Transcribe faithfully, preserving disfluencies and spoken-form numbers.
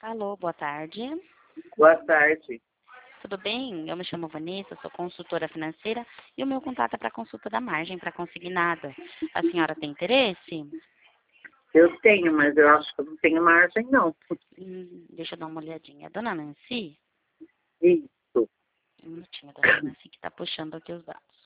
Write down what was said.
Alô, boa tarde. Boa tarde. Tudo bem? Eu me chamo Vanessa, sou consultora financeira e o meu contato é para consulta da margem para consignada. A senhora tem interesse? Eu tenho, mas eu acho que eu não tenho margem, não. Hum, deixa eu dar uma olhadinha. Dona Nancy? Isso. Um minutinho, dona Nancy, que está puxando aqui os dados.